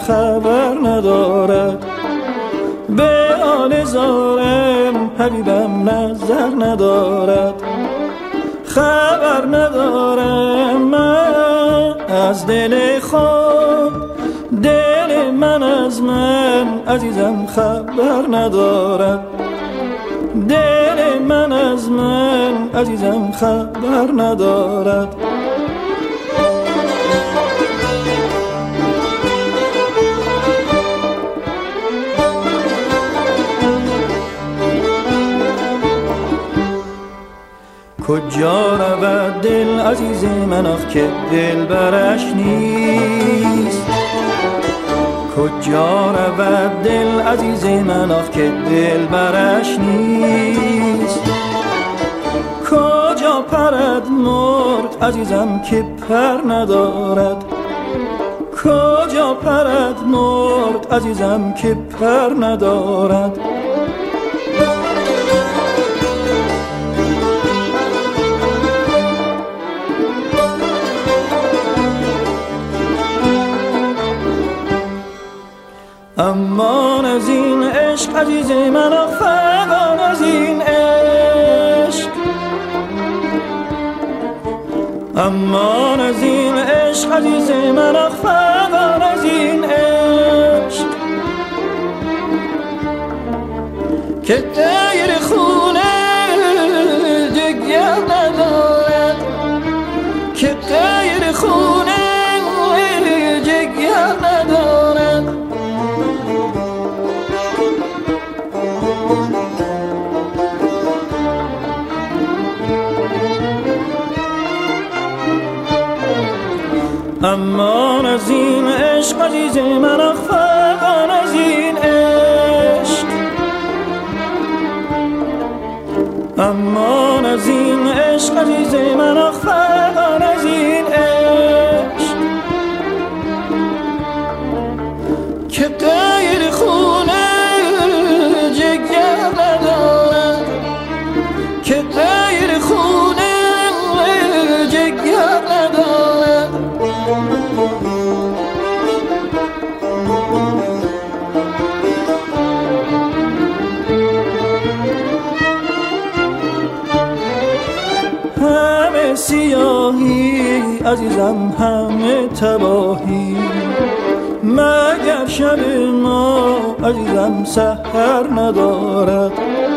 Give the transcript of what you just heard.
خبر ندارد، به حال ظالم حبیبم نظر ندارد. خبر ندارم من از دل خود، دل من از من عزیزم خبر ندارد. دل من از من عزیزم خبر ندارد. کجا رود دل عزیز من آخ که دل برش نیست؟ کجا رود دل عزیز من آخ که دل برش نیست؟ کجا پرد مرد عزیزم که پر ندارد؟ کجا پرد مرد عزیزم که پر ندارد؟ امان از این عشق عزیز من آخ فغان از این عشق. امان از این عشق عزیز من آخ فغان از این عشق. که غیر خونه جگر ندارد، که غیر خونه جگر ندارد. امان از این عشق عزیز من آخ فغان از این عشق. امان از این عشق عزیز من آخ فغان از این عشق. که غیر خونه جگر ندارد، که غیر خونه جگر ندارد. همه سیاهی عزیزم همه تباهی، مگر شب ما عزیزم سحر ندارد.